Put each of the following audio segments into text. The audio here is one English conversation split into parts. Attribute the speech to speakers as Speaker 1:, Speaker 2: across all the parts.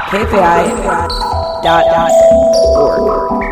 Speaker 1: kfi.org.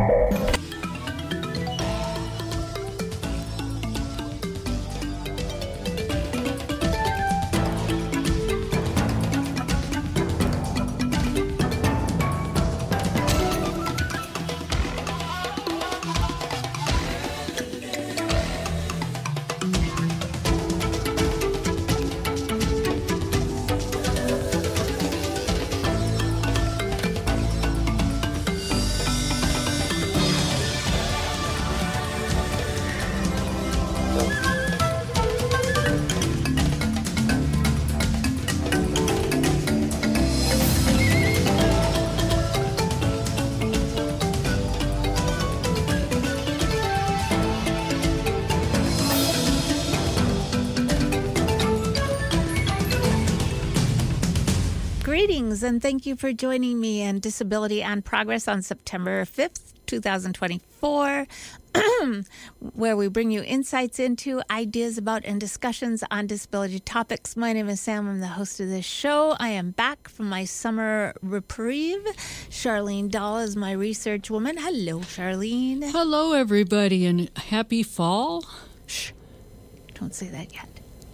Speaker 2: Greetings and thank you for joining me in Disability and Progress on September 5th, 2024, where we bring you insights into, ideas about, and discussions on disability topics. My name is Sam. I'm the host of this show. I am back from my summer reprieve. Charlene Dahl is my research woman. Hello, Charlene.
Speaker 3: Hello, everybody, and happy fall.
Speaker 2: Shh. Don't say that yet.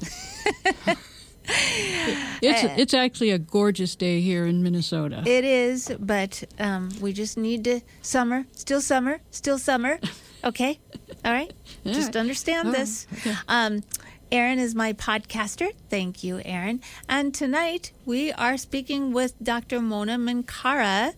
Speaker 3: It's actually a gorgeous day here in Minnesota.
Speaker 2: It is, but we just need to still summer. Okay? All right?
Speaker 3: Yeah.
Speaker 2: Just understand this. Okay. Erin is my podcaster. Thank you, Erin. And tonight we are speaking with Dr. Mona Minkara.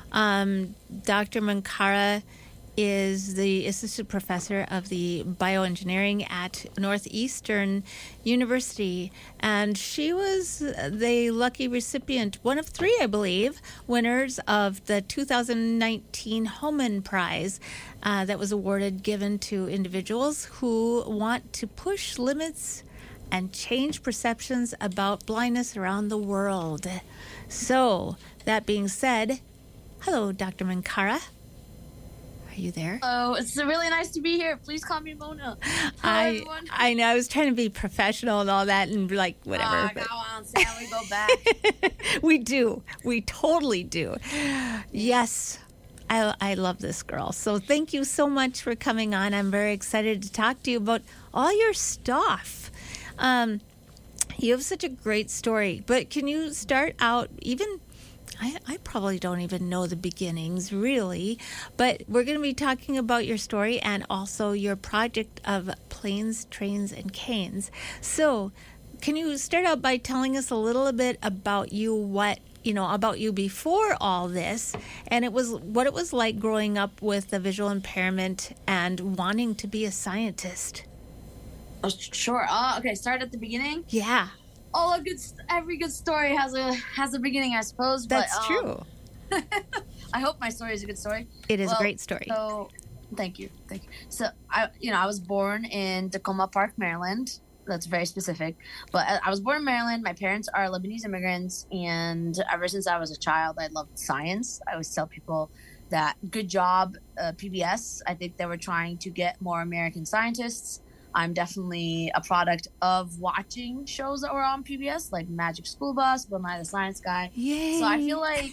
Speaker 2: Dr. Minkara is the assistant professor of the bioengineering at Northeastern University. And she was the lucky recipient, one of three, I believe, winners of the 2019 Homan Prize that was given to individuals who want to push limits and change perceptions about blindness around the world. So, that being said, hello, Dr. Minkara. Are you there?
Speaker 4: Oh, it's really nice to be here. Please call me Mona. Hello, everyone.
Speaker 2: I know. I was trying to be professional and all that and like whatever.
Speaker 4: Go on, Sam. We go back.
Speaker 2: We do. We totally do. Yes. I love this girl. So thank you so much for coming on. I'm very excited to talk to you about all your stuff. You have such a great story. But can you start out even... I probably don't even know the beginnings, really, but we're going to be talking about your story and also your project of Planes, Trains, and Canes. So can you start out by telling us a little bit about you, about you before all this, and what it was like growing up with a visual impairment and wanting to be a scientist?
Speaker 4: Oh, sure. Okay, start at the beginning?
Speaker 2: Yeah.
Speaker 4: Every good story has a beginning, I suppose.
Speaker 2: That's true.
Speaker 4: I hope my story is a good story.
Speaker 2: It is a great story.
Speaker 4: So, thank you. So, I was born in Tacoma Park, Maryland. That's very specific. But I was born in Maryland. My parents are Lebanese immigrants, and ever since I was a child, I loved science. I always tell people that good job, PBS. I think they were trying to get more American scientists. I'm definitely a product of watching shows that were on PBS, like Magic School Bus, Bill Nye the Science Guy.
Speaker 2: Yay.
Speaker 4: So I feel like,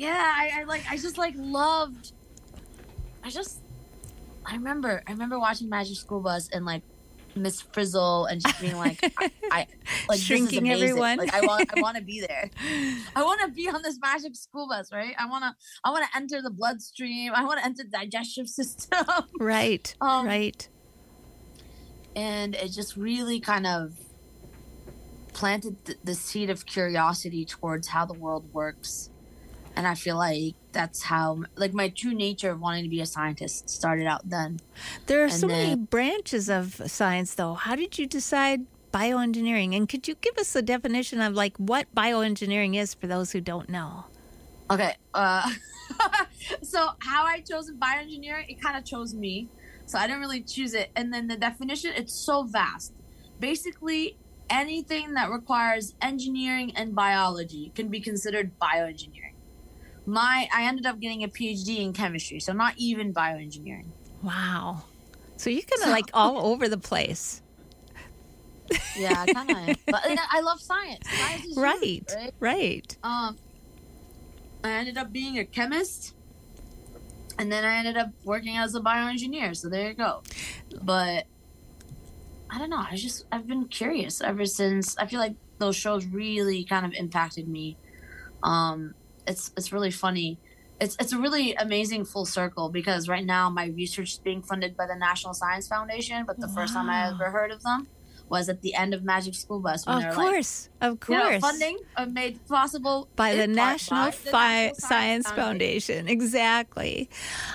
Speaker 4: I remember watching Magic School Bus and like Miss Frizzle and just being like, I like
Speaker 2: shrinking everyone.
Speaker 4: Like I want to be there. I want to be on this Magic School Bus, right? I want to enter the bloodstream. I want to enter the digestive system.
Speaker 2: Right. Right.
Speaker 4: And it just really kind of planted the seed of curiosity towards how the world works. And I feel like that's how, like, my true nature of wanting to be a scientist started out then.
Speaker 2: There are so many branches of science, though. How did you decide bioengineering? And could you give us a definition of, like, what bioengineering is for those who don't know?
Speaker 4: Okay. So how I chose bioengineering, it kind of chose me. So I didn't really choose it. And then the definition, it's so vast. Basically, anything that requires engineering and biology can be considered bioengineering. I ended up getting a PhD in chemistry, so not even bioengineering.
Speaker 2: Wow. So you're kind of like all over the place.
Speaker 4: Yeah, kind of. But I love science. Science is
Speaker 2: right.
Speaker 4: huge,
Speaker 2: Right.
Speaker 4: I ended up being a chemist, and then I ended up working as a bioengineer. So there you go. But I don't know. I've been curious ever since. I feel like those shows really kind of impacted me. It's really funny. It's a really amazing full circle, because right now my research is being funded by the National Science Foundation, but the first time I ever heard of them was at the end of Magic School Bus, when
Speaker 2: Of course.
Speaker 4: funding made possible
Speaker 2: by the National Science Foundation. Exactly.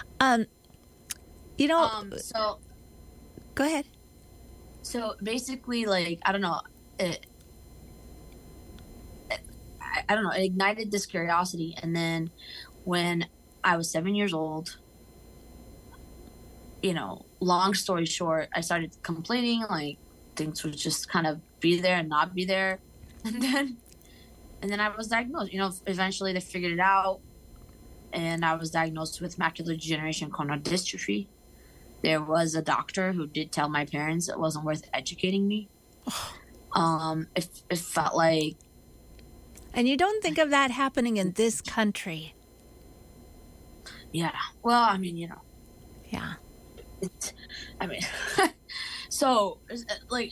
Speaker 4: So
Speaker 2: go ahead.
Speaker 4: So basically, like, I don't know, it ignited this curiosity. And then when I was 7 years old, long story short, I started complaining, like, things would just kind of be there and not be there. And then I was diagnosed. Eventually they figured it out, and I was diagnosed with macular degeneration corneal dystrophy. There was a doctor who did tell my parents it wasn't worth educating me. It felt like...
Speaker 2: And you don't think of that happening in this country.
Speaker 4: Yeah. Well, I mean,
Speaker 2: Yeah.
Speaker 4: So, like,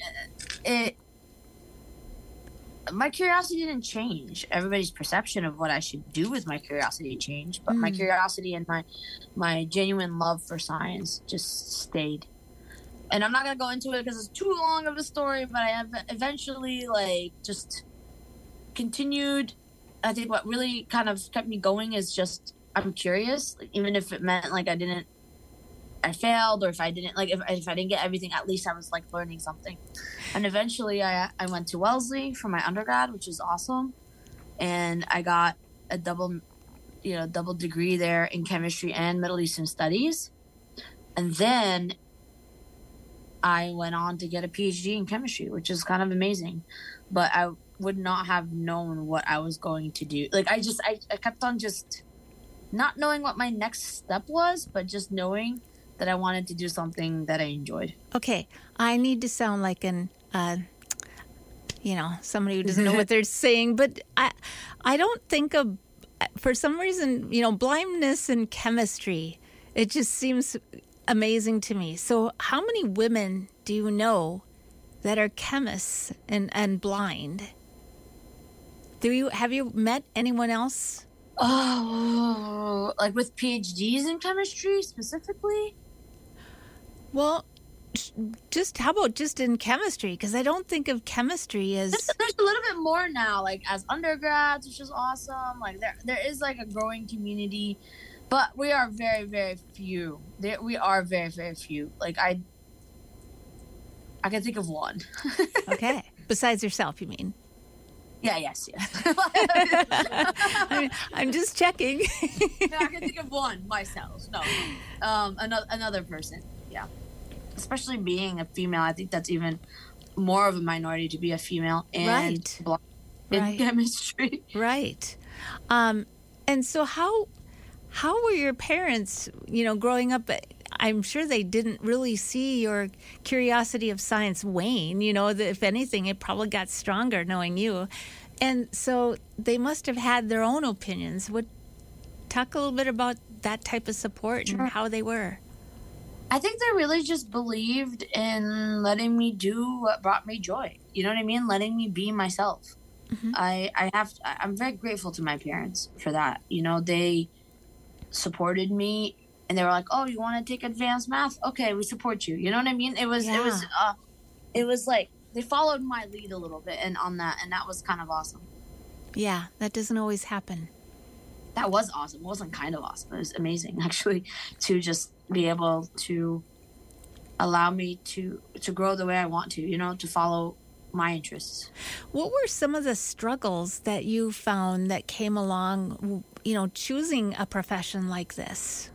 Speaker 4: my curiosity didn't change. Everybody's perception of what I should do with my curiosity changed, but my curiosity and my genuine love for science just stayed. And I'm not going to go into it because it's too long of a story, but I have eventually, like, just continued. I think what really kind of kept me going is just, I'm curious, like, even if it meant, like, I failed, or if I didn't, like, if I didn't get everything, at least I was, like, learning something. And eventually I went to Wellesley for my undergrad, which is awesome. And I got a double degree there in chemistry and Middle Eastern studies. And then I went on to get a PhD in chemistry, which is kind of amazing. But I would not have known what I was going to do. Like, I kept on just not knowing what my next step was, but just knowing that I wanted to do something that I enjoyed.
Speaker 2: Okay, I need to sound like somebody who doesn't know what they're saying, but I don't think of, for some reason, blindness in chemistry, it just seems amazing to me. So how many women do you know that are chemists and blind? Have you met anyone else?
Speaker 4: Oh, like with PhDs in chemistry specifically?
Speaker 2: Well, how about just in chemistry? Because I don't think of chemistry as...
Speaker 4: There's a little bit more now, like as undergrads, which is awesome. Like there is like a growing community, but we are very, very few. We are very, very few. Like I can think of one.
Speaker 2: Okay. Besides yourself, you mean?
Speaker 4: Yeah, yes.
Speaker 2: I'm just checking.
Speaker 4: No, I can think of one myself. No, another person. Yeah, especially being a female, I think that's even more of a minority to be a female and blind in chemistry.
Speaker 2: Right. And so how were your parents? Growing up, I'm sure they didn't really see your curiosity of science wane. That if anything, it probably got stronger knowing you. And so they must have had their own opinions. Talk a little bit about that type of support and how they were.
Speaker 4: I think they really just believed in letting me do what brought me joy. You know what I mean? Letting me be myself. Mm-hmm. I'm very grateful to my parents for that. They supported me. And they were like, "Oh, you want to take advanced math? Okay, we support you." You know what I mean? It was like they followed my lead a little bit, and that was kind of awesome.
Speaker 2: Yeah, that doesn't always happen.
Speaker 4: That was awesome. It wasn't kind of awesome. It was amazing, actually, to just be able to allow me to grow the way I want to. To follow my interests. What
Speaker 2: were some of the struggles that you found that came along? Choosing a profession like this.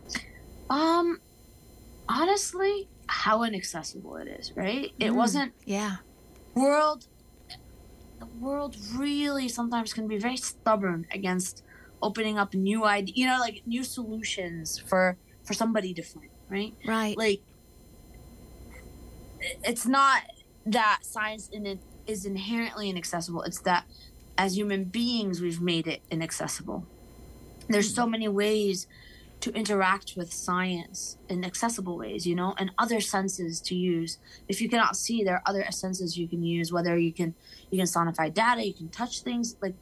Speaker 4: Honestly, how inaccessible it is, right? It wasn't.
Speaker 2: Yeah.
Speaker 4: The world really sometimes can be very stubborn against opening up new ideas, like new solutions for somebody different, right?
Speaker 2: Right.
Speaker 4: Like, it's not that science is inherently inaccessible. It's that as human beings, we've made it inaccessible. There's so many ways to interact with science in accessible ways, you know, and other senses to use. If you cannot see, there are other senses you can use, whether you can sonify data, you can touch things, like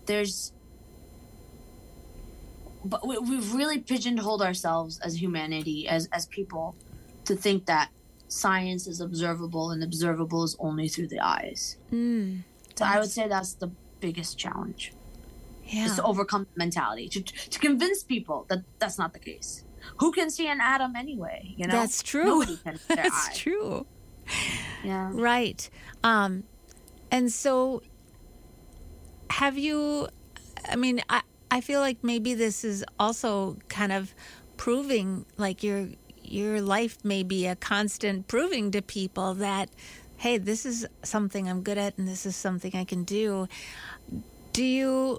Speaker 4: but we've really pigeonholed ourselves as humanity, as people, to think that science is observable, and observable is only through the eyes. So I would say that's the biggest challenge.
Speaker 2: Yeah.
Speaker 4: Is to overcome the mentality, to convince people that that's not the case. Who can see an atom anyway? You know,
Speaker 2: that's true.
Speaker 4: Nobody can see their
Speaker 2: That's
Speaker 4: eye.
Speaker 2: true.
Speaker 4: Yeah.
Speaker 2: Right. And so, have you? I mean, I feel like maybe this is also kind of proving, like your life may be a constant proving to people that, hey, this is something I'm good at, and this is something I can do. Do you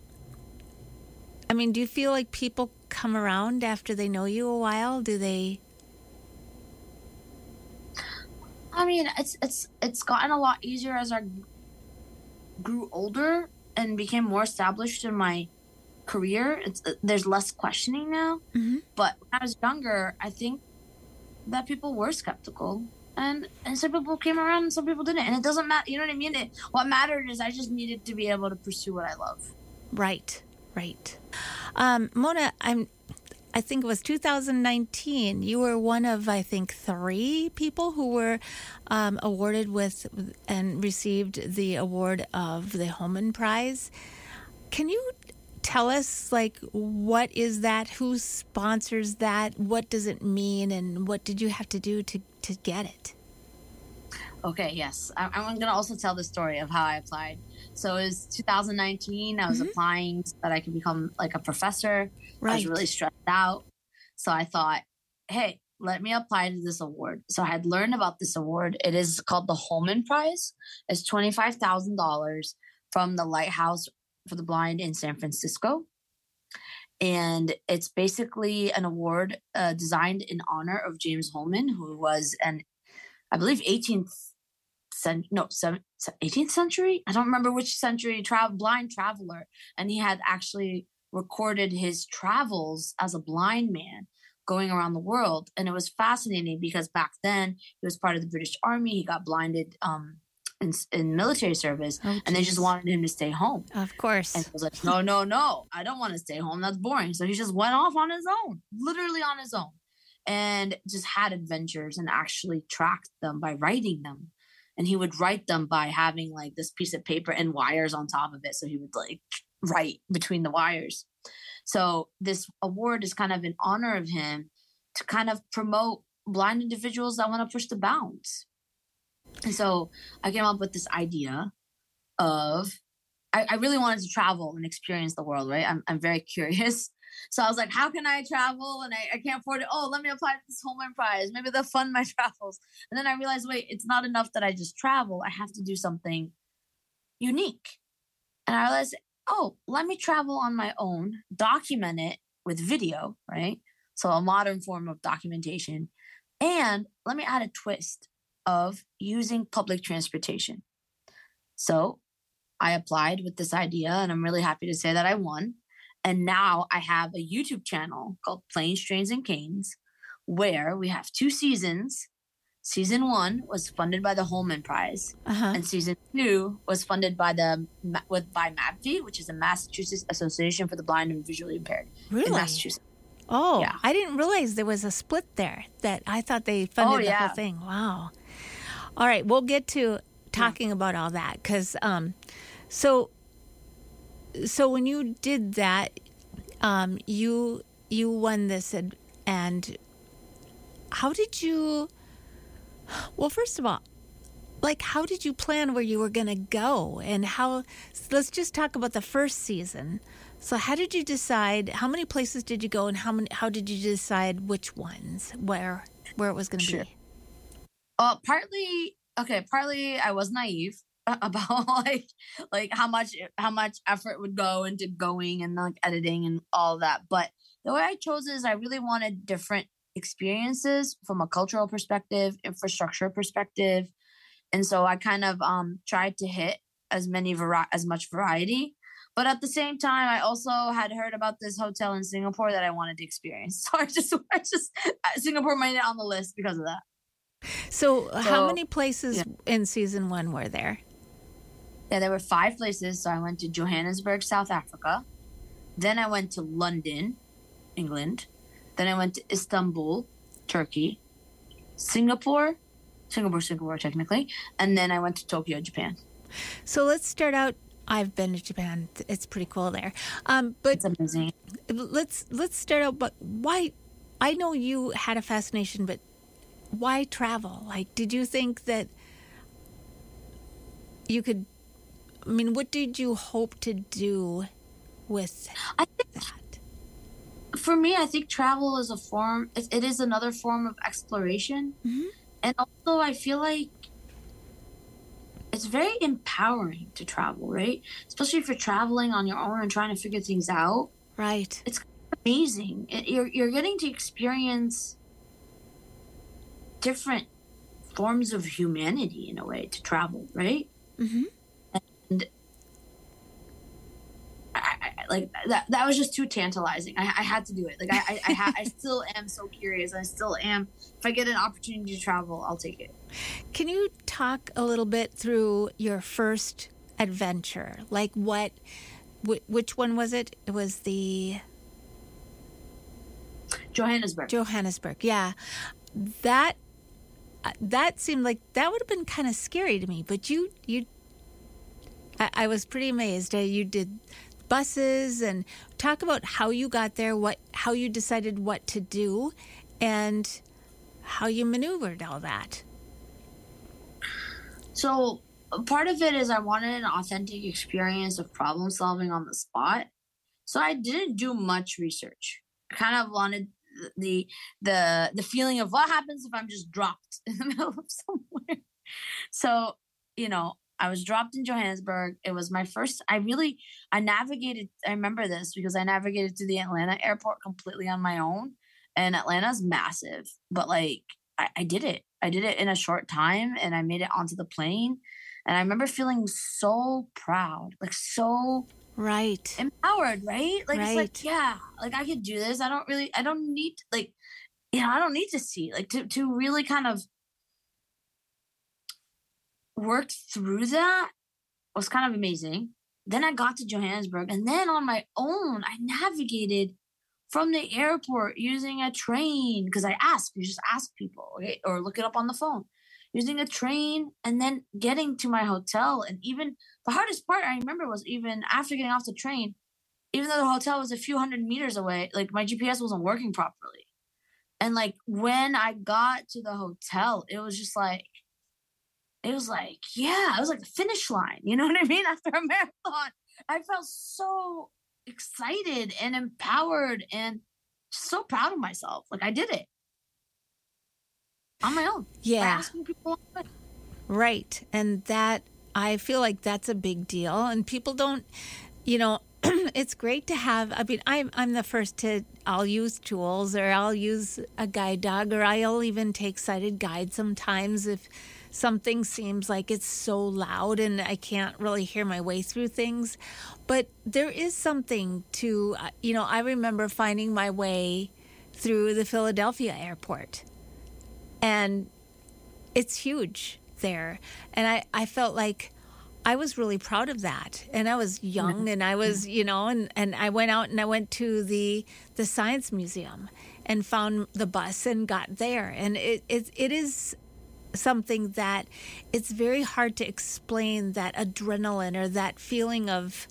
Speaker 2: feel like people come around after they know you a while? Do they?
Speaker 4: I mean, it's gotten a lot easier as I grew older and became more established in my career. There's less questioning now.
Speaker 2: Mm-hmm.
Speaker 4: But when I was younger, I think that people were skeptical, and some people came around and some people didn't. And it doesn't matter. You know what I mean? What mattered is I just needed to be able to pursue what I love.
Speaker 2: Right. Mona, I think it was 2019. You were one of, I think, 3 people who were awarded with and received the award of the Holman Prize. Can you tell us, like, what is that? Who sponsors that? What does it mean? And what did you have to do to get it?
Speaker 4: Okay, yes. I'm going to also tell the story of how I applied. So it was 2019. I was applying so that I could become like a professor. Right. I was really stressed out. So I thought, hey, let me apply to this award. So I had learned about this award. It is called the Holman Prize. It's $25,000 from the Lighthouse for the Blind in San Francisco. And it's basically an award designed in honor of James Holman, who was I believe 18th century. I don't remember which century, blind traveler. And he had actually recorded his travels as a blind man going around the world. And it was fascinating because back then he was part of the British Army. He got blinded in military service, and they just wanted him to stay home.
Speaker 2: Of course.
Speaker 4: And he was like, no, I don't want to stay home. That's boring. So he just went off on his own, literally on his own, and just had adventures and actually tracked them by writing them. And he would write them by having like this piece of paper and wires on top of it. So he would like write between the wires. So this award is kind of in honor of him to kind of promote blind individuals that want to push the bounds. And so I came up with this idea of, I really wanted to travel and experience the world, right? I'm very curious. So I was like, how can I travel? And I can't afford it. Oh, let me apply to this Holman Prize. Maybe they'll fund my travels. And then I realized, wait, it's not enough that I just travel. I have to do something unique. And I realized, oh, let me travel on my own, document it with video, right? So a modern form of documentation. And let me add a twist of using public transportation. So I applied with this idea, and I'm really happy to say that I won. And now I have a YouTube channel called Planes, Trains, and Canes, where we have 2 seasons. Season 1 was funded by the Holman Prize, and season 2 was funded by MAPV, which is the Massachusetts Association for the Blind and Visually Impaired in Massachusetts.
Speaker 2: Oh, yeah. I didn't realize there was a split there. That I thought they funded the whole thing. Wow. All right, we'll get to talking about all that because so when you did that, you won this, and how did you? Well, first of all, like, how did you plan where you were going to go, and how? Let's just talk about the first season. So, how did you decide? How many places did you go, and how did you decide which ones, where it was going to be?
Speaker 4: Partly I was naive about like how much effort would go into going and like editing and all that. But the way I chose is I really wanted different experiences from a cultural perspective, infrastructure perspective. And so I kind of tried to hit as much variety, But at the same time, I also had heard about this hotel in Singapore that I wanted to experience. So Singapore made it on the list because of that.
Speaker 2: So how many places in season 1 were there?
Speaker 4: Yeah, there were 5 places. So I went to Johannesburg, South Africa. Then I went to London, England. Then I went to Istanbul, Turkey. Singapore technically. And then I went to Tokyo, Japan.
Speaker 2: So let's start out. I've been to Japan. It's pretty cool there. But
Speaker 4: it's amazing.
Speaker 2: Let's start out. But why? I know you had a fascination, but why travel? Like, did you think that you could? I mean, what did you hope to do with that?
Speaker 4: For me, I think travel is a form. It is another form of exploration, and also I feel like it's very empowering to travel, right? Especially if you're traveling on your own and trying to figure things out.
Speaker 2: Right.
Speaker 4: It's amazing. You're getting to experience different forms of humanity in a way to travel, right? Mm-hmm. And I like that was just too tantalizing. I had to do it. Like I still am so curious. I still am. If I get an opportunity to travel, I'll take it.
Speaker 2: Can you talk a little bit through your first adventure? Like which one was it? It was the Johannesburg. Yeah. That seemed like that would have been kind of scary to me, but I was pretty amazed. You did buses, and talk about how you got there, how you decided what to do, and how you maneuvered all that.
Speaker 4: So part of it is I wanted an authentic experience of problem solving on the spot. So I didn't do much research. I kind of wanted the feeling of what happens if I'm just dropped in the middle of somewhere. So, I was dropped in Johannesburg. It was my first, I navigated, I remember this because I navigated to the Atlanta airport completely on my own. And Atlanta's massive, but like, I did it. I did it in a short time and I made it onto the plane. And I remember feeling so proud, like so empowered, right? Like, It's like, yeah, like I could do this. I don't need, like, I don't need to see, like to really kind of work through that was kind of amazing. Then I got to Johannesburg, and then on my own, I navigated from the airport using a train because you just ask people, okay? Or look it up on the phone, using a train, and then getting to my hotel. And even the hardest part I remember was even after getting off the train, even though the hotel was a few hundred meters away, like my GPS wasn't working properly. And like when I got to the hotel, it was like, yeah, it was like the finish line. You know what I mean? After a marathon, I felt so excited and empowered and so proud of myself. Like I did it on my own.
Speaker 2: Yeah.
Speaker 4: By asking people.
Speaker 2: Right. And that, I feel like that's a big deal. And people don't, it's great to have, I mean, I'm the first I'll use tools, or I'll use a guide dog, or I'll even take sighted guide sometimes if something seems like it's so loud and I can't really hear my way through things. But there is something to, I remember finding my way through the Philadelphia airport. And it's huge there. And I felt like I was really proud of that. And I was young, and I was, and I went out and I went to the Science Museum and found the bus and got there. And it is something that it's very hard to explain, that adrenaline or that feeling of,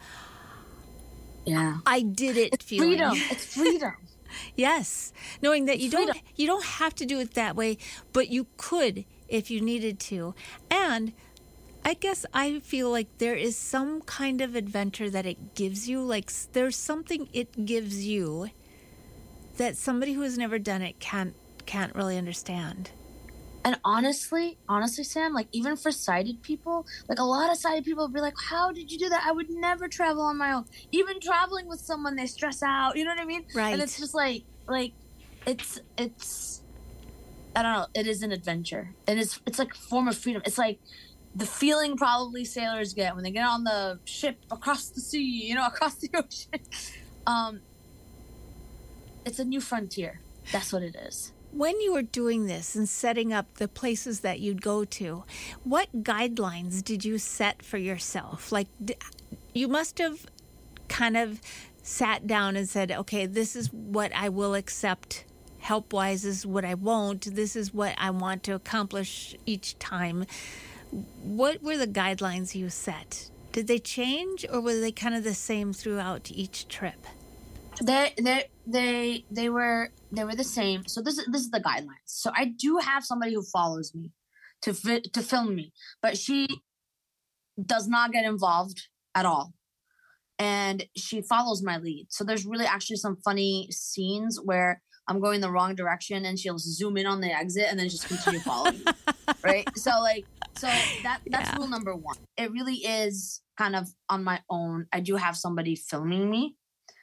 Speaker 2: I did it.
Speaker 4: It's
Speaker 2: feeling.
Speaker 4: Freedom. It's freedom.
Speaker 2: Yes. Knowing that you don't have to do it that way, but you could if you needed to. And I guess I feel like there is some kind of adventure that it gives you. Like there's something it gives you that somebody who has never done it can't really understand.
Speaker 4: And honestly, Sam, like even for sighted people, like a lot of sighted people will be like, how did you do that? I would never travel on my own. Even traveling with someone, they stress out. You know what I mean?
Speaker 2: Right.
Speaker 4: And it's just like it's I don't know. It is an adventure. And it's like a form of freedom. It's like the feeling probably sailors get when they get on the ship across the sea, across the ocean. It's a new frontier. That's what it is.
Speaker 2: When you were doing this and setting up the places that you'd go to, what guidelines did you set for yourself? Like, you must have kind of sat down and said, okay, this is what I will accept help-wise, this is what I won't, this is what I want to accomplish each time. What were the guidelines you set? Did they change, or were they kind of the same throughout each trip?
Speaker 4: They were the same. So this is the guidelines. So I do have somebody who follows me to film me, but she does not get involved at all, and she follows my lead. So there's really actually some funny scenes where I'm going the wrong direction and she'll zoom in on the exit and then just continue following me. Right? So that's rule number one. It really is kind of on my own. I do have somebody filming me.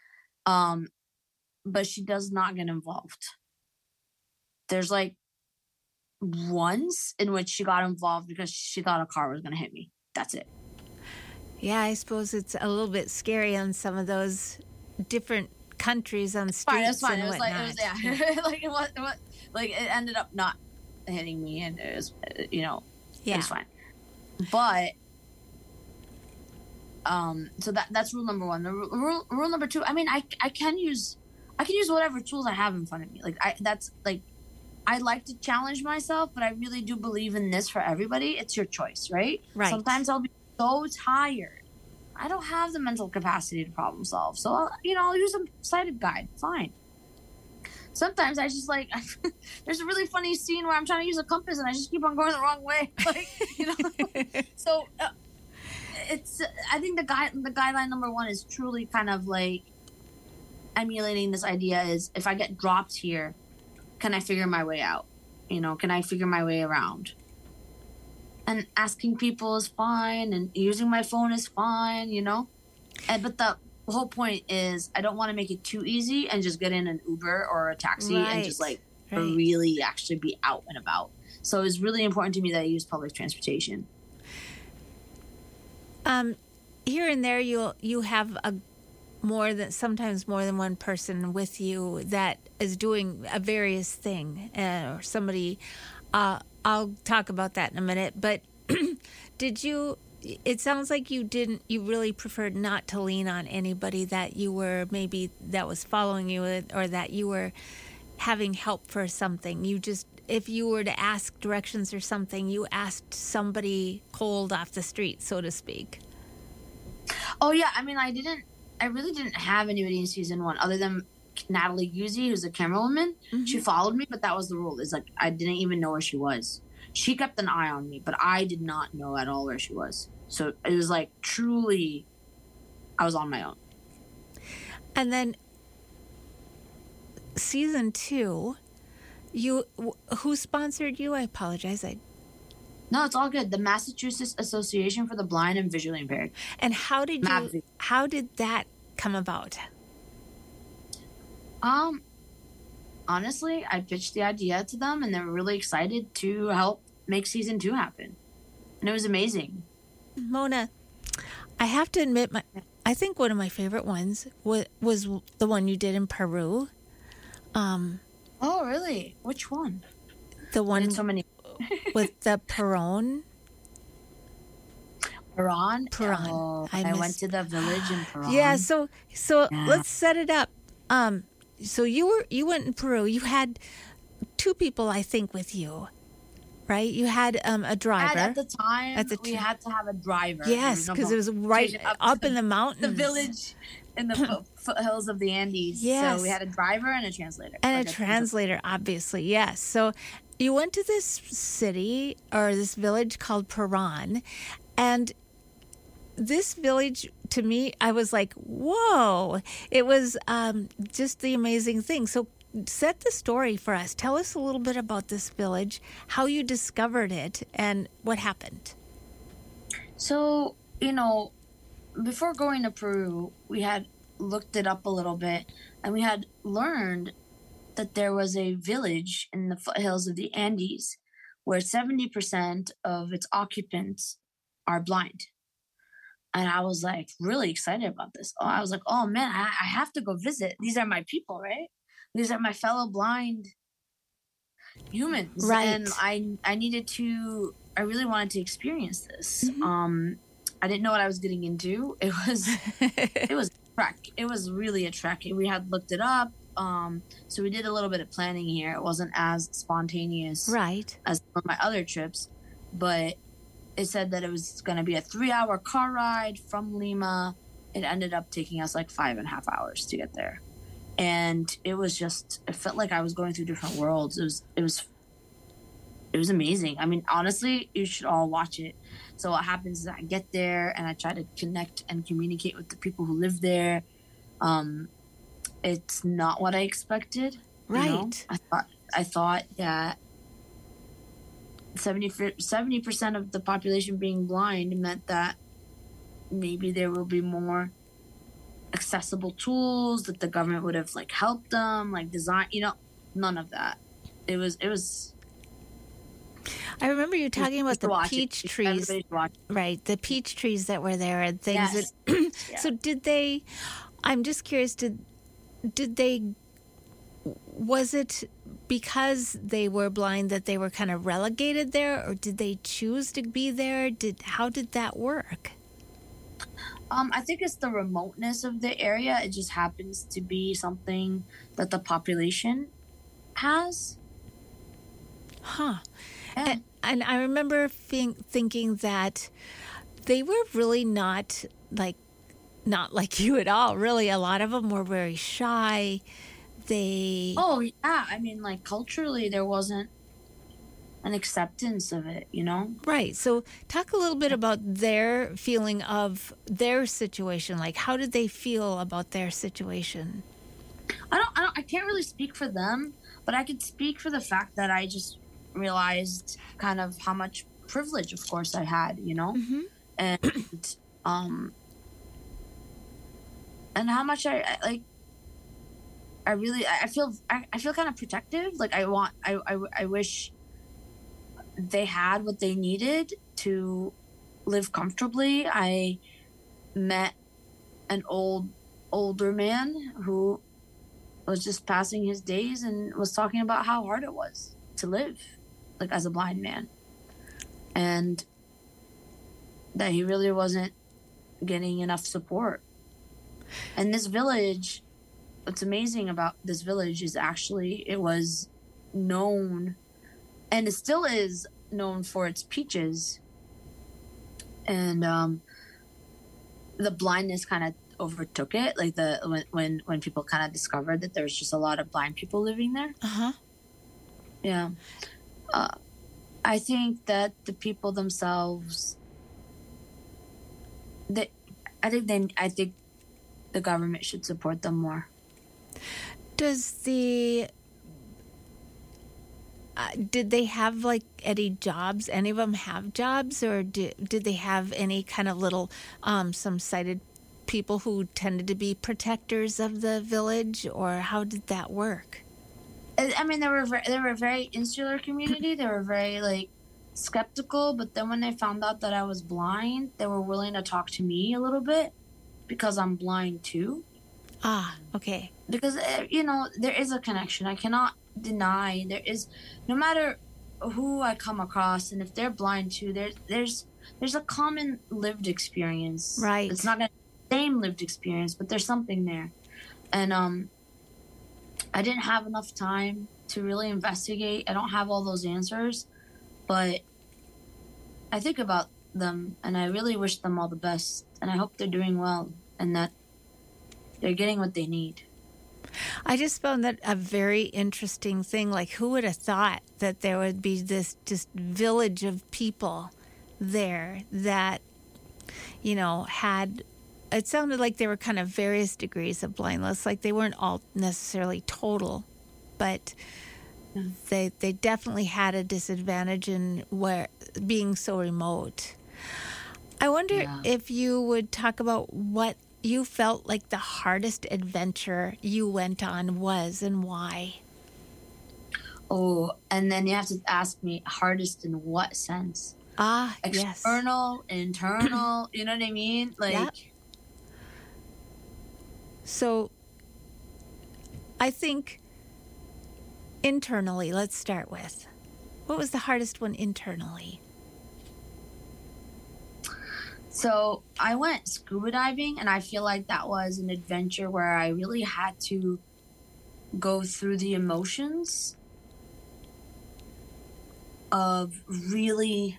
Speaker 4: But she does not get involved. There's like once in which she got involved because she thought a car was going to hit me. That's it.
Speaker 2: Yeah, I suppose it's a little bit scary on some of those different countries on streets.
Speaker 4: Fine.
Speaker 2: And whatnot.
Speaker 4: It ended up not hitting me, and it was, it was fine. But so that's rule number one. Rule number two. I mean, I can use whatever tools I have in front of me. I like to challenge myself, but I really do believe in this for everybody. It's your choice, right?
Speaker 2: Right.
Speaker 4: Sometimes I'll be so tired, I don't have the mental capacity to problem solve. So I'll use a sighted guide. Fine. Sometimes I just there's a really funny scene where I'm trying to use a compass and I just keep on going the wrong way. So it's, I think the guideline number one is truly kind of like emulating this idea is, if I get dropped here, can I figure my way out? Can I figure my way around? And asking people is fine, and using my phone is fine, but the whole point is I don't want to make it too easy and just get in an Uber or a taxi and just really actually be out and about. So it's really important to me that I use public transportation.
Speaker 2: Here and there, you have sometimes more than one person with you that is doing a various thing, or somebody. I'll talk about that in a minute. But it sounds like you really preferred not to lean on anybody that you were that was following you, or that you were having help for something. You just, if you were to ask directions or something, you asked somebody cold off the street, so to speak.
Speaker 4: Oh yeah. I mean, I really didn't have anybody in season one other than Natalie Guzzi, who's a camerawoman. Mm-hmm. She followed me, but that was the rule. It's like I didn't even know where she was. She kept an eye on me, but I did not know at all where she was. So it was like truly, I was on my own.
Speaker 2: And then season 2, who sponsored you? I apologize.
Speaker 4: No, it's all good. The Massachusetts Association for the Blind and Visually Impaired.
Speaker 2: And how did that come about?
Speaker 4: Honestly, I pitched the idea to them, and they were really excited to help make season 2 happen. And it was amazing.
Speaker 2: Mona, I have to admit, I think one of my favorite ones was the one you did in Peru.
Speaker 4: Oh, really? Which one?
Speaker 2: The one
Speaker 4: so many
Speaker 2: with the Peron.
Speaker 4: Peron.
Speaker 2: Oh,
Speaker 4: I went to the village in Peron.
Speaker 2: Yeah. So let's set it up. So you went in Peru. You had 2 people, I think, with you, right? You had a driver.
Speaker 4: At the time, we had to have a driver.
Speaker 2: Yes, because it was right up in the mountains.
Speaker 4: The village in the foothills of the Andes.
Speaker 2: Yes.
Speaker 4: So we had a driver and a translator.
Speaker 2: And a translator, obviously, yes. So you went to this city or this village called Peron, and this village, to me, I was like, whoa. It was just the amazing thing. So set the story for us. Tell us a little bit about this village, how you discovered it, and what happened.
Speaker 4: So, before going to Peru, we had looked it up a little bit, and we had learned that there was a village in the foothills of the Andes where 70% of its occupants are blind. And I was like really excited about this. Oh, I was like, oh man, I have to go visit. These are my people, right? These are my fellow blind humans.
Speaker 2: Right.
Speaker 4: And I needed to, I really wanted to experience this. I didn't know what I was getting into. It was a trek. It was really a trek. We had looked it up. So we did a little bit of planning here. It wasn't as spontaneous
Speaker 2: Right.
Speaker 4: as some of my other trips, but it said that it was going to be a 3-hour car ride from Lima. It ended up taking us like 5.5 hours to get there. And it was just, it felt like I was going through different worlds. It was amazing. I mean, honestly, you should all watch it. So what happens is I get there and I try to connect and communicate with the people who live there. It's not what I expected.
Speaker 2: Right.
Speaker 4: You know? I thought that 70% of the population being blind meant that maybe there will be more accessible tools, that the government would have like helped them, like design, none of that. It was
Speaker 2: I remember you talking about the peach trees, right? The peach trees that were there and things.
Speaker 4: Yes.
Speaker 2: That,
Speaker 4: Yeah.
Speaker 2: So did they? I'm just curious. Did they? Was it because they were blind that they were kind of relegated there, or did they choose to be there? How did that work?
Speaker 4: I think it's the remoteness of the area. It just happens to be something that the population has.
Speaker 2: Huh.
Speaker 4: Yeah.
Speaker 2: And I remember thinking that they were really not like you at all. Really, a lot of them were very shy.
Speaker 4: Oh yeah, I mean, like culturally, there wasn't an acceptance of it,
Speaker 2: Right. So talk a little bit about their feeling of their situation. Like, how did they feel about their situation?
Speaker 4: I can't really speak for them, but I could speak for the fact that I just realized kind of how much privilege, of course, I had,
Speaker 2: Mm-hmm.
Speaker 4: and how much I feel kind of protective. Like I wish they had what they needed to live comfortably. I met an older man who was just passing his days and was talking about how hard it was to live like as a blind man, and that he really wasn't getting enough support. And this village, what's amazing about this village is actually it was known, and it still is known for its peaches. And the blindness kind of overtook it, like when people kind of discovered that there was just a lot of blind people living there.
Speaker 2: Uh-huh.
Speaker 4: Yeah. I think that the people themselves, I think the government should support them more.
Speaker 2: Does did they have like any jobs? Any of them have jobs, or did they have any kind of little some sighted people who tended to be protectors of the village, or how did that work?
Speaker 4: I mean, they were a very insular community. They were very like skeptical, but then when they found out that I was blind, they were willing to talk to me a little bit because I'm blind too.
Speaker 2: Ah, okay.
Speaker 4: Because there is a connection. I cannot deny there is. No matter who I come across, and if they're blind too, there's a common lived experience.
Speaker 2: Right.
Speaker 4: It's not the same lived experience, but there's something there, and I didn't have enough time to really investigate. I don't have all those answers, but I think about them and I really wish them all the best, and I hope they're doing well and that they're getting what they need.
Speaker 2: I just found that a very interesting thing. Like, who would have thought that there would be this just village of people there that, had, it sounded like there were kind of various degrees of blindness. Like they weren't all necessarily total, but they definitely had a disadvantage in where being so remote. I wonder if you would talk about what you felt like the hardest adventure you went on was and why.
Speaker 4: Oh, and then you have to ask me hardest in what sense?
Speaker 2: Yes.
Speaker 4: External, internal, you know what I mean? Like,
Speaker 2: Yep. So I think internally, let's start with, what was the hardest one internally?
Speaker 4: so I went scuba diving, and I feel like that was an adventure where I really had to go through the emotions of really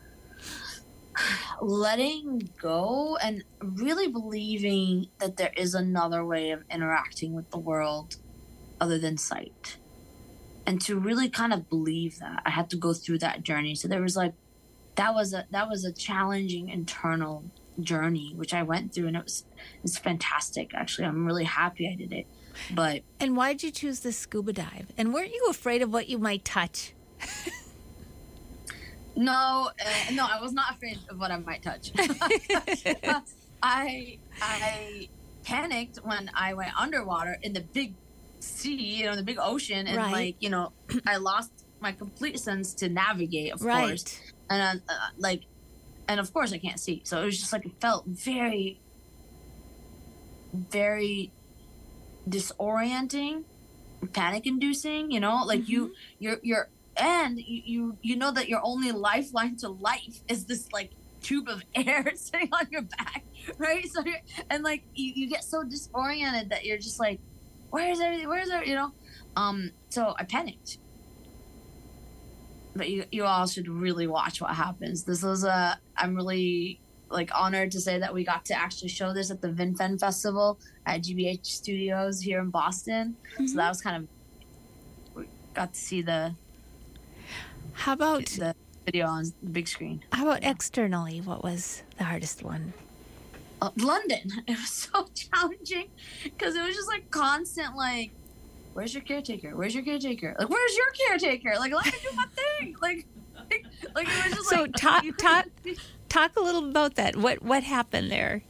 Speaker 4: letting go and really believing that there is another way of interacting with the world other than sight. And to really kind of believe that, I had to go through that journey. So there was like, that was a challenging internal journey which I went through, and it's fantastic. Actually, I'm really happy I did it. But
Speaker 2: And why did you choose the scuba dive? And weren't you afraid of what you might touch?
Speaker 4: no, I was not afraid of what I might touch. I panicked when I went underwater in the big sea, the big ocean, and
Speaker 2: Right.
Speaker 4: I lost my complete sense to navigate, of
Speaker 2: Right.
Speaker 4: course, and and of course I can't see, so it was just like it felt very, very disorienting, panic-inducing. You're and you know that your only lifeline to life is this like tube of air sitting on your back, right? So you get so disoriented that you're just like, where's everything? So I panicked. But you all should really watch what happens. I'm really honored to say that we got to actually show this at the VinFen Festival at GBH Studios here in Boston.
Speaker 2: Mm-hmm.
Speaker 4: So that was we got to see the video on the big screen.
Speaker 2: How about externally? What was the hardest one?
Speaker 4: London. It was so challenging because it was just constant where's your caretaker? Where's your caretaker? Where's your caretaker? Let me do my thing. It was just
Speaker 2: So talk a little about that. What happened there?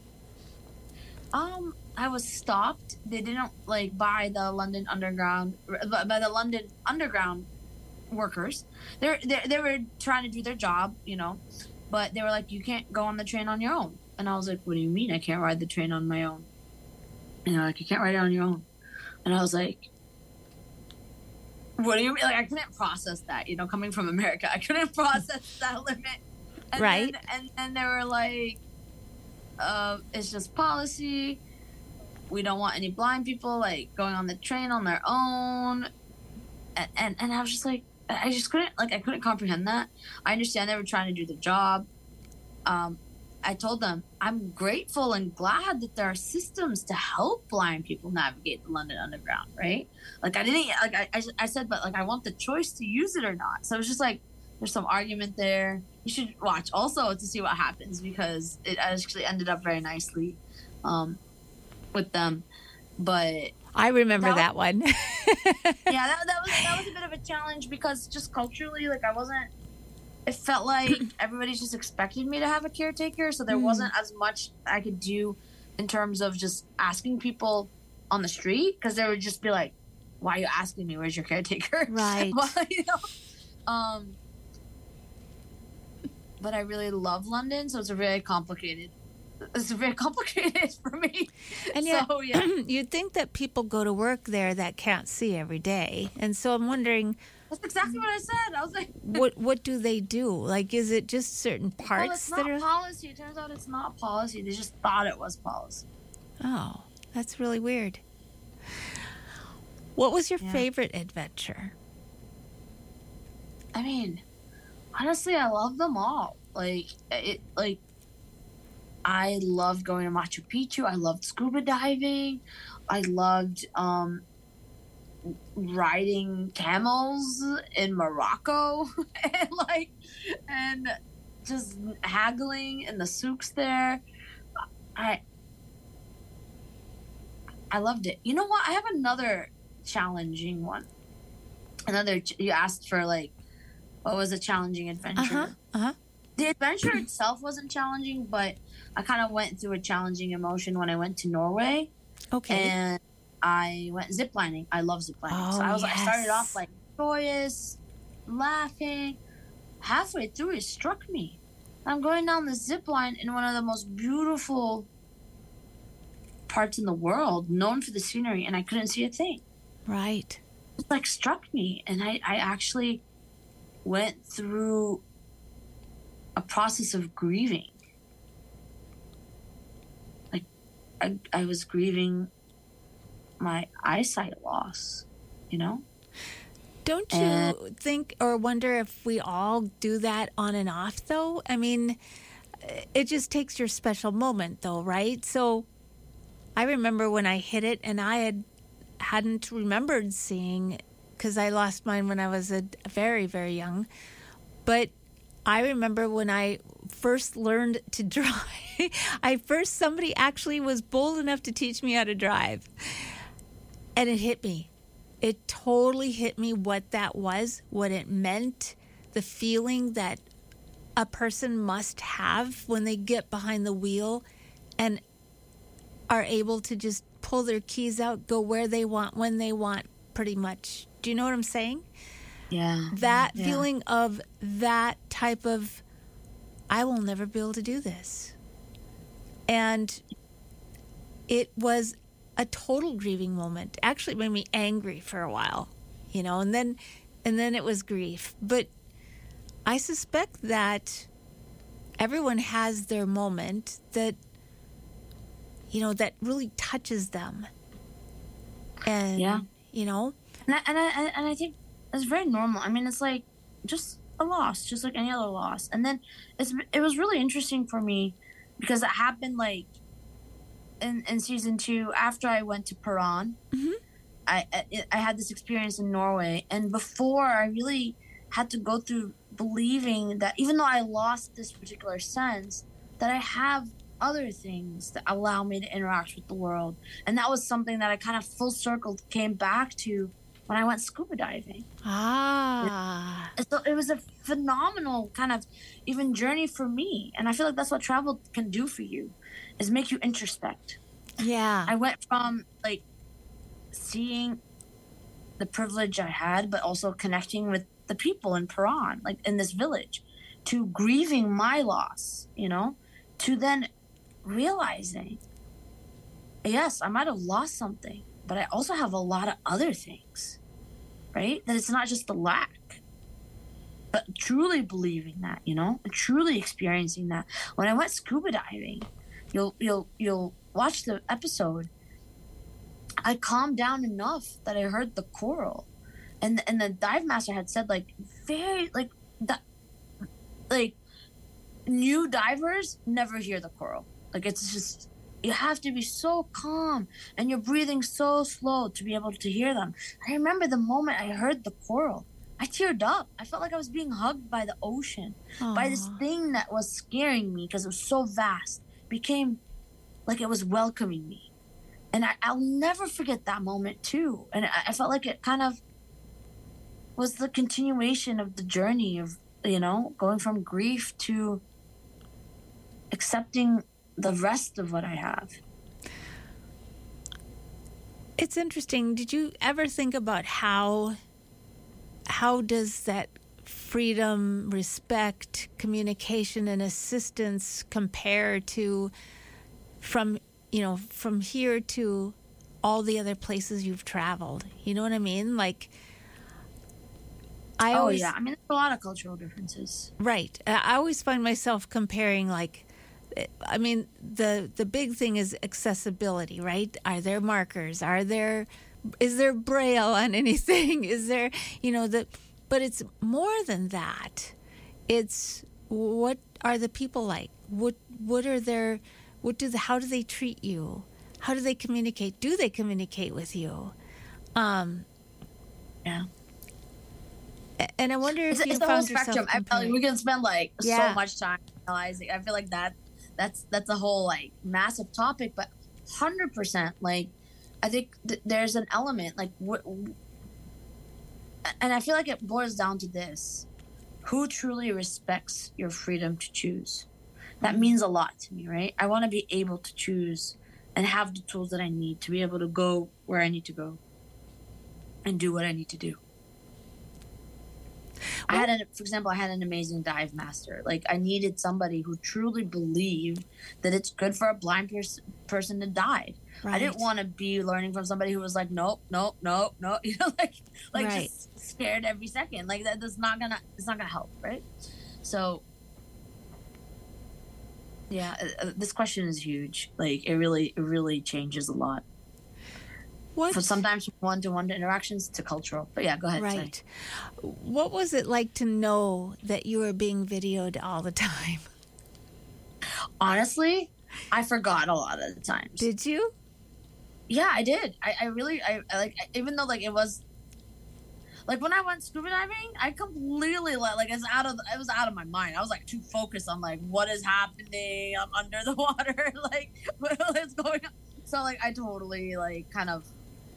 Speaker 4: I was stopped. They didn't by the London Underground workers. They were trying to do their job, but they were like, you can't go on the train on your own. And I was like, what do you mean I can't ride the train on my own? You can't ride it on your own. And I was like, what do you mean? I couldn't process that, coming from America. I couldn't process that limit. And
Speaker 2: right.
Speaker 4: And they were like, it's just policy. We don't want any blind people going on the train on their own. And I was just like, I just couldn't I couldn't comprehend that. I understand they were trying to do the job. I told them I'm grateful and glad that there are systems to help blind people navigate the London Underground, right? I said, but I want the choice to use it or not. So it was just there's some argument there. You should watch also to see what happens, because it actually ended up very nicely with them. But
Speaker 2: I remember that one.
Speaker 4: yeah, that was a bit of a challenge because just culturally, it felt like everybody just expected me to have a caretaker, so there wasn't as much I could do in terms of just asking people on the street, because they would just be like, why are you asking me? Where's your caretaker?
Speaker 2: Right.
Speaker 4: But I really love London, so it's very complicated for me.
Speaker 2: And yet, so, yeah. You'd think that people go to work there that can't see every day. And so I'm wondering...
Speaker 4: That's exactly what I said. I was like...
Speaker 2: What do they do? Is it just certain parts
Speaker 4: that are... It's not policy. It turns out it's not policy. They just thought it was policy.
Speaker 2: Oh, that's really weird. What was your favorite adventure?
Speaker 4: I mean, honestly, I love them all. I loved going to Machu Picchu. I loved scuba diving. I loved riding camels in Morocco and just haggling in the souks there. I loved it. You know what? I have another challenging one. You asked for what was a challenging adventure? The adventure itself wasn't challenging, but I kind of went through a challenging emotion when I went to Norway.
Speaker 2: Okay.
Speaker 4: And I went ziplining. I love ziplining. So I started off joyous, laughing. Halfway through, it struck me. I'm going down the zip line in one of the most beautiful parts in the world, known for the scenery, and I couldn't see a thing.
Speaker 2: Right.
Speaker 4: It like struck me, and I actually went through a process of grieving. Like I was grieving my eyesight loss, you know?
Speaker 2: Don't you think or wonder if we all do that on and off, though? I mean, it just takes your special moment, though, right? So I remember when I hit it, and I hadn't remembered seeing, because I lost mine when I was very, very young. But I remember when I first learned to drive, somebody actually was bold enough to teach me how to drive. And it hit me. It totally hit me what that was, what it meant, the feeling that a person must have when they get behind the wheel and are able to just pull their keys out, go where they want, when they want, pretty much. Do you know what I'm saying?
Speaker 4: Yeah.
Speaker 2: That feeling of that type of, I will never be able to do this. And it was a total grieving moment. Actually, it made me angry for a while, you know, and then it was grief. But I suspect that everyone has their moment that, you know, that really touches them. And, you know.
Speaker 4: And I think it's very normal. I mean, it's like just a loss, just like any other loss. And then it was really interesting for me because it happened like in season 2 after I went to Paran.
Speaker 2: Mm-hmm.
Speaker 4: I had this experience in Norway, and before I really had to go through believing that even though I lost this particular sense, that I have other things that allow me to interact with the world. And that was something that I kind of full circle came back to when I went scuba diving. So it was a phenomenal kind of even journey for me. And I feel like that's what travel can do for you, is make you introspect.
Speaker 2: Yeah.
Speaker 4: I went from like seeing the privilege I had, but also connecting with the people in Paran, like in this village, to grieving my loss, you know, to then realizing, yes, I might have lost something, but I also have a lot of other things, right? That it's not just the lack, but truly believing that, you know, and truly experiencing that. When I went scuba diving, you'll watch the episode. I calmed down enough that I heard the coral, and the dive master had said like very like that, like new divers never hear the coral. Like it's just, you have to be so calm and you're breathing so slow to be able to hear them. I remember the moment I heard the coral, I teared up. I felt like I was being hugged by the ocean. Aww. By this thing that was scaring me because it was so vast, became like it was welcoming me. And I'll never forget that moment too. And I felt like it kind of was the continuation of the journey of, you know, going from grief to accepting the rest of what I have.
Speaker 2: It's interesting. Did you ever think about how does that freedom, respect, communication, and assistance compare to from here to all the other places you've traveled? You know what I mean? Like, I mean,
Speaker 4: there's a lot of cultural differences.
Speaker 2: Right. I always find myself comparing, like, I mean, the big thing is accessibility, right? Are there markers? Is there Braille on anything? Is there, you know, but it's more than that. It's what are the people like? How do they treat you? How do they communicate? Do they communicate with you?
Speaker 4: Yeah.
Speaker 2: And I wonder if you
Speaker 4: it's the
Speaker 2: found
Speaker 4: whole spectrum. I feel like we can spend like so much time analyzing. I feel like that's a whole like massive topic, but 100% like I think there's an element like and I feel like it boils down to this: who truly respects your freedom to choose? That means a lot to me, right? I want to be able to choose and have the tools that I need to be able to go where I need to go and do what I need to do. For example, I had an amazing dive master. Like, I needed somebody who truly believed that it's good for a blind person to dive. Right. I didn't want to be learning from somebody who was like, nope, nope, nope, nope. You know, like right. Just scared every second. Like it's not gonna help, right? So, yeah, this question is huge. Like, it really changes a lot. So sometimes from one-to-one interactions to cultural. But yeah, go ahead.
Speaker 2: Right. Sorry. What was it like to know that you were being videoed all the time?
Speaker 4: Honestly, I forgot a lot of the times.
Speaker 2: Did you?
Speaker 4: Yeah, I did. I really like, even though like it was like when I went scuba diving, I completely like it was out of my mind. I was like too focused on like what is happening. I'm under the water, like what is going on. So like I totally like kind of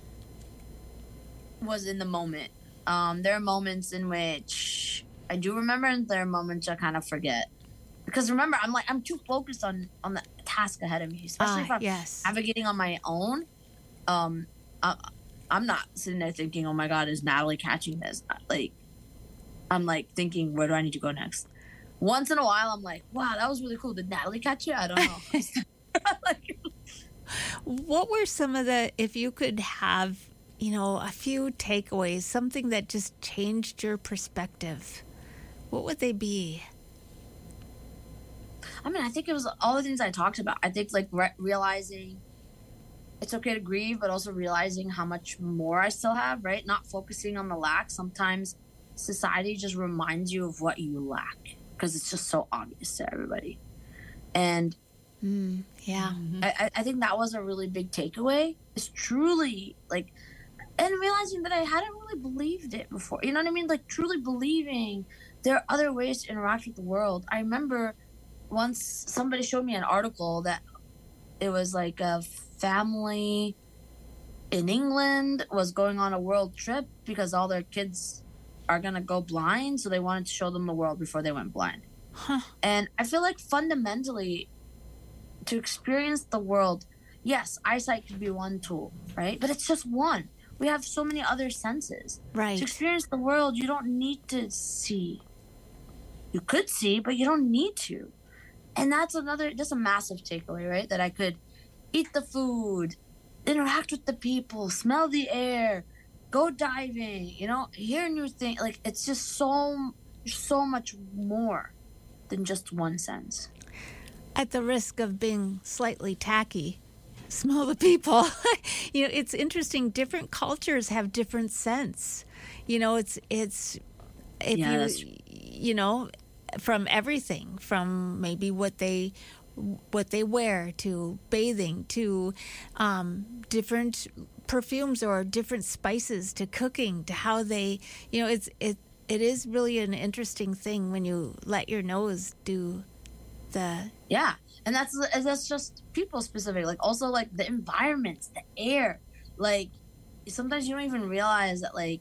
Speaker 4: was in the moment. There are moments in which I do remember, and there are moments I kind of forget. Because remember, I'm too focused on the task ahead of me, especially if I'm navigating on my own. I'm not sitting there thinking, "Oh my God, is Natalie catching this?" Like, I'm like thinking, "Where do I need to go next?" Once in a while, I'm like, "Wow, that was really cool. Did Natalie catch it? I don't know."
Speaker 2: Like, what were some of if you could have, a few takeaways, something that just changed your perspective, what would they be?
Speaker 4: I mean, I think it was all the things I talked about. I think like realizing it's okay to grieve, but also realizing how much more I still have, right? Not focusing on the lack. Sometimes society just reminds you of what you lack because it's just so obvious to everybody. And I think that was a really big takeaway. It's truly like, and realizing that I hadn't really believed it before. You know what I mean? Like truly believing there are other ways to interact with the world. I remember once somebody showed me an article that it was like a family in England was going on a world trip because all their kids are going to go blind. So they wanted to show them the world before they went blind. Huh. And I feel like fundamentally to experience the world, yes, eyesight could be one tool, right? But it's just one. We have so many other senses.
Speaker 2: Right.
Speaker 4: To experience the world, you don't need to see. You could see, but you don't need to. And that's a massive takeaway, right? That I could eat the food, interact with the people, smell the air, go diving, hear new things. Like, it's just so much more than just one sense.
Speaker 2: At the risk of being slightly tacky, smell the people. It's interesting. Different cultures have different scents. From everything, from maybe what they wear to bathing to different perfumes or different spices to cooking to how they, it is really an interesting thing when you let your nose do the
Speaker 4: and that's just people specific. Like also like the environments, the air. Like sometimes you don't even realize that like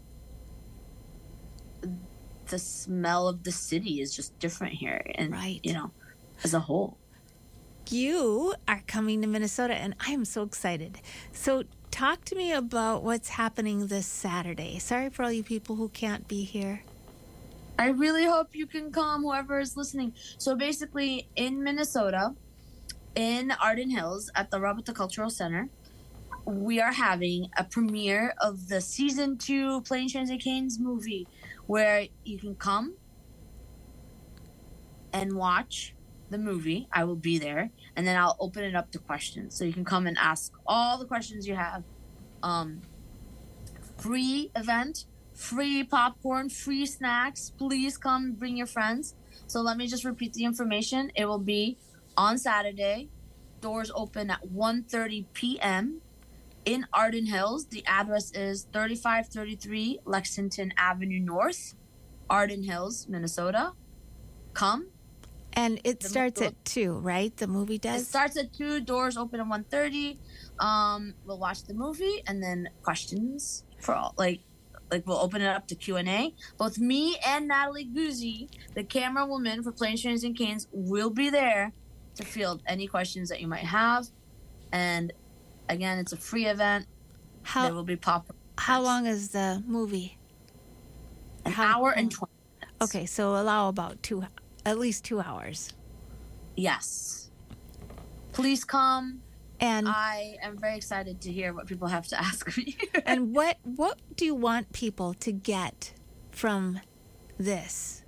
Speaker 4: the smell of the city is just different here, and
Speaker 2: right.
Speaker 4: As a whole.
Speaker 2: You are coming to Minnesota, and I'm so excited. So talk to me about what's happening this Saturday. Sorry for all you people who can't be here.
Speaker 4: I really hope you can come, whoever is listening. So basically, in Minnesota, in Arden Hills at the Roberta Cultural Center, we are having a premiere of the season 2 Planes, Trains, and Canes movie, where you can come and watch the movie. I will be there, and then I'll open it up to questions. So you can come and ask all the questions you have. Free event, free popcorn, free snacks. Please come, bring your friends. So let me just repeat the information. It will be on Saturday. Doors open at 1:30 p.m. in Arden Hills. The address is 3533 Lexington Avenue North, Arden Hills, Minnesota. Come.
Speaker 2: And it starts at 2, right? The movie does?
Speaker 4: It starts at 2. Doors open at 1:30. We'll watch the movie and then questions for all. Like we'll open it up to Q&A. Both me and Natalie Guzzi, the camera woman for Planes, Trains, and Canes, will be there to field any questions that you might have. And again, it's a free event. There will be popcorn.
Speaker 2: How long is the movie?
Speaker 4: An hour and 20.
Speaker 2: Okay, so allow about at least 2 hours.
Speaker 4: Yes. Please come.
Speaker 2: And
Speaker 4: I am very excited to hear what people have to ask me.
Speaker 2: and what do you want people to get from this?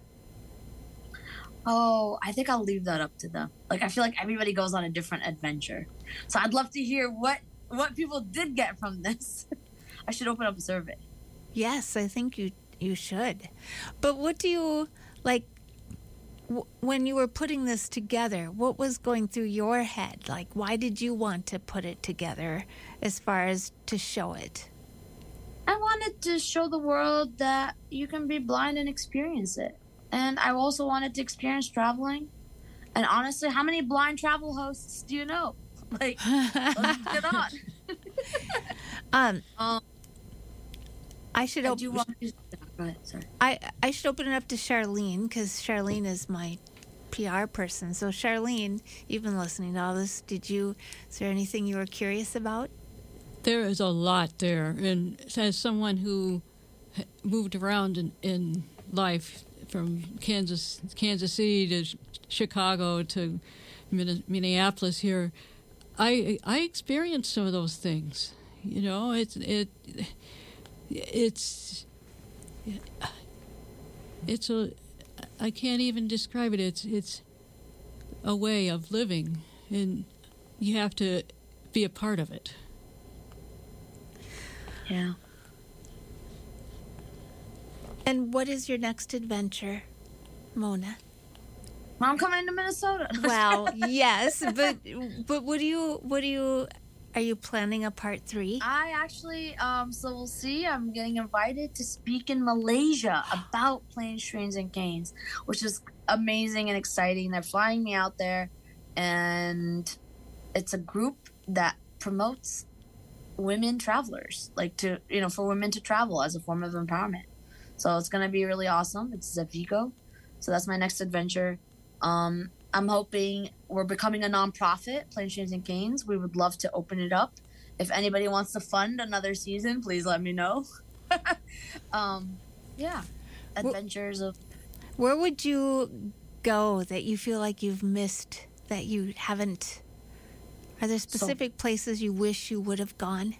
Speaker 4: Oh, I think I'll leave that up to them. Like, I feel like everybody goes on a different adventure. So I'd love to hear what people did get from this. I should open up a survey.
Speaker 2: Yes, I think you should. But what do you like when you were putting this together? What was going through your head? Like, why did you want to put it together as far as to show it?
Speaker 4: I wanted to show the world that you can be blind and experience it. And I also wanted to experience traveling. And honestly, how many blind travel hosts do you know? Like, let's get on.
Speaker 2: I should open.
Speaker 4: Go ahead, sorry.
Speaker 2: I should open it up to Charlene, because Charlene is my PR person. So Charlene, you've been listening to all this. Is there anything you were curious about?
Speaker 3: There is a lot there, and as someone who moved around in life from Kansas City to Chicago to Minneapolis here, I experienced some of those things. You know, I can't even describe it. It's a way of living, and you have to be a part of it.
Speaker 4: Yeah.
Speaker 2: And what is your next adventure, Mona?
Speaker 4: Well, I'm coming to Minnesota.
Speaker 2: Well, yes, but are you planning a part 3?
Speaker 4: I actually, so we'll see. I'm getting invited to speak in Malaysia about planes, trains, and canes, which is amazing and exciting. They're flying me out there, and it's a group that promotes women travelers, for women to travel as a form of empowerment. So it's going to be really awesome. It's Zevigo. So that's my next adventure. I'm hoping we're becoming a nonprofit, Planes, Trains, and Canes. We would love to open it up. If anybody wants to fund another season, please let me know. Yeah. Adventures of...
Speaker 2: Where would you go that you feel like you've missed, that you haven't... Are there specific places you wish you would have gone?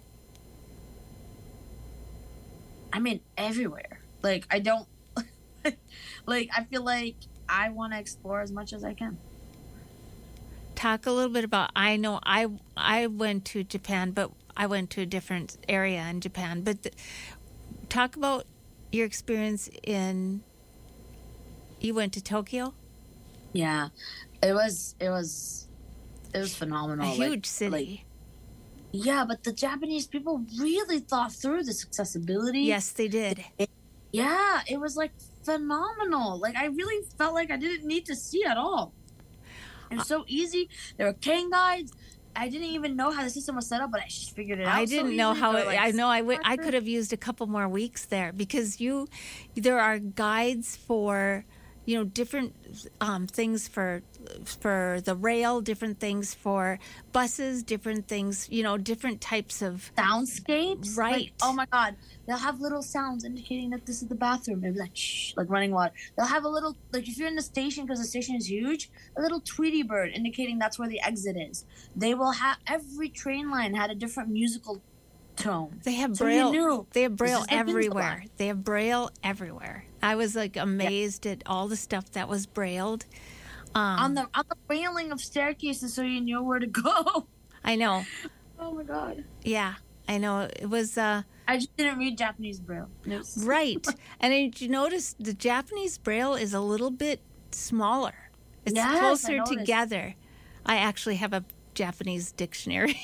Speaker 4: I mean, everywhere. Like, I don't... I feel like I want to explore as much as I can.
Speaker 2: Talk a little bit about... I know I went to Japan, but I went to a different area in Japan. But talk about your experience in... You went to Tokyo?
Speaker 4: Yeah. It was phenomenal.
Speaker 2: A huge city.
Speaker 4: Yeah, but the Japanese people really thought through this accessibility.
Speaker 2: Yes, they did.
Speaker 4: Yeah, it was phenomenal. I really felt like I didn't need to see at all. It was so easy. There were cane guides. I didn't even know how the system was set up, but I just figured it out.
Speaker 2: I didn't know how it. I know I could have used a couple more weeks there, because there are guides for different things for the rail, different things for buses, different things, different types of
Speaker 4: soundscapes.
Speaker 2: Right.
Speaker 4: Oh my God. They'll have little sounds indicating that this is the bathroom. Maybe shh, like running water. They'll have a little, if you're in the station, because the station is huge, a little Tweety bird indicating that's where the exit is. They will have, every train line had a different musical tone.
Speaker 2: They have
Speaker 4: Braille.
Speaker 2: They have Braille everywhere. They have Braille everywhere. I was amazed at all the stuff that was brailled.
Speaker 4: On the railing of staircases, so you know where to go.
Speaker 2: I know.
Speaker 4: Oh my God.
Speaker 2: Yeah, I know. It was.
Speaker 4: I just didn't read Japanese Braille.
Speaker 2: Right, and did you notice the Japanese Braille is a little bit smaller? It's closer together. I actually have a Japanese dictionary,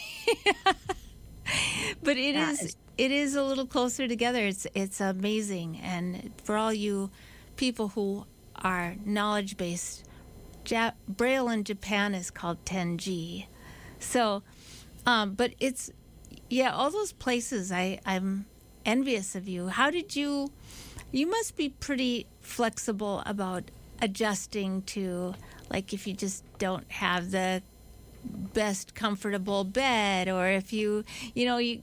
Speaker 2: but it is a little closer together. It's amazing, and for all you people who are knowledge based. Braille in Japan is called Tenji. So, but it's, all those places, I'm envious of you. How did you must be pretty flexible about adjusting to, if you just don't have the best comfortable bed, or if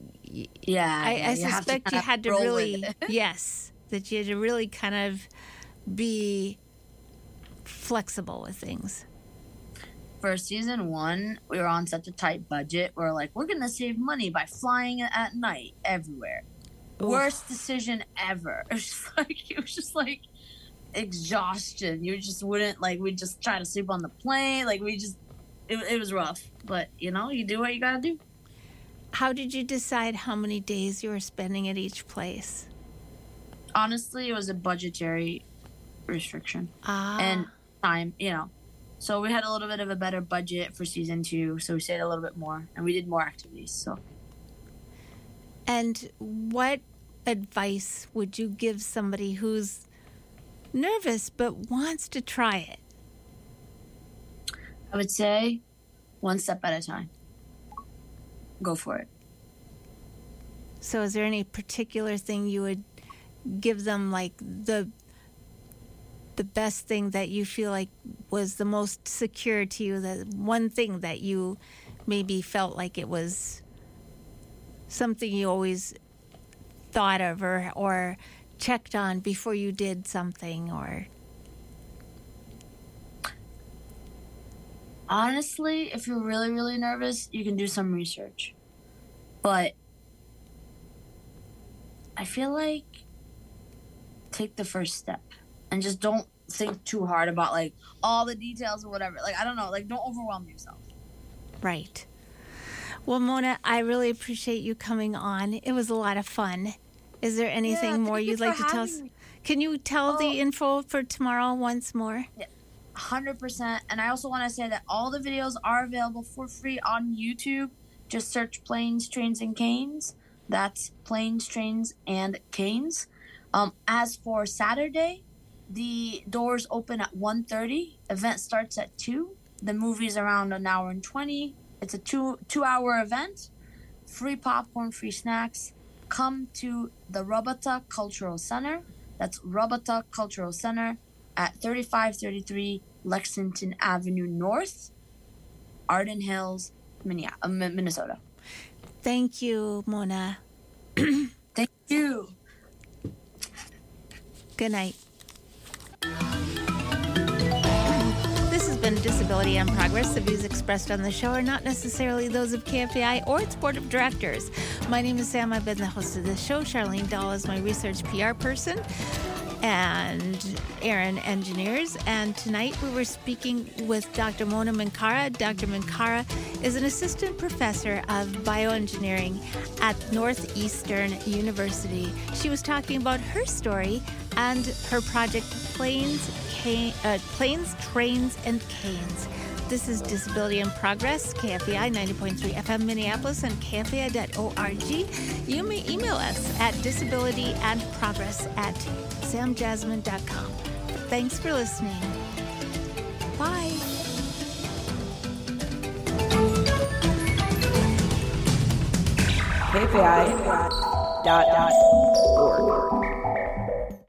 Speaker 2: I suspect you had to really, that you had to really kind of be flexible with things?
Speaker 4: For season 1, we were on such a tight budget. We're like, we're going to save money by flying at night everywhere.
Speaker 2: Oof.
Speaker 4: Worst decision ever. It was just like exhaustion. You just wouldn't, like, we just try to sleep on the plane. Like, it was rough. But, you know, you do what you got to do.
Speaker 2: How did you decide how many days you were spending at each place?
Speaker 4: Honestly, it was a budgetary restriction. And time, you know. So we had a little bit of a better budget for season 2, so we stayed a little bit more, and we did more activities. So.
Speaker 2: And what advice would you give somebody who's nervous but wants to try it?
Speaker 4: I would say one step at a time. Go for it.
Speaker 2: So is there any particular thing you would give them, like the best thing that you feel like was the most secure to you, the one thing that you maybe felt like it was something you always thought of or checked on before you did something? Or
Speaker 4: honestly, if you're really, really nervous, you can do some research. But I feel like take the first step and just don't think too hard about like all the details or whatever. Like, I don't know, like don't overwhelm yourself.
Speaker 2: Right. Well, Mona, I really appreciate you coming on. It was a lot of fun. Is there anything more you'd like to tell us? Can you tell the info for tomorrow once more?
Speaker 4: Yeah, 100%. And I also want to say that all the videos are available for free on YouTube. Just search Planes, Trains, and Canes. That's Planes, Trains, and Canes. As for Saturday, the doors open at 1:30. Event starts at 2. The movie's around an hour and 20. It's a two-hour event. Free popcorn, free snacks. Come to the Robota Cultural Center. That's Robota Cultural Center at 3533 Lexington Avenue North, Arden Hills, Minnesota.
Speaker 2: Thank you, Mona.
Speaker 4: Thank you.
Speaker 2: Good night. This has been Disability in Progress. The views expressed on the show are not necessarily those of KFAI or its board of directors. My name is Sam. I've been the host of this show. Charlene Dahl is my research PR person, and Aaron engineers. And tonight we were speaking with Dr. Mona Minkara. Dr. Minkara is an assistant professor of bioengineering at Northeastern University. She was talking about her story and her project Planes, Trains, and Canes. This is Disability in Progress, KFAI 90.3 FM Minneapolis and KFAI.org. You may email us at disabilityandprogress@samjasmine.com. Thanks for listening. Bye.
Speaker 1: KFAI.org.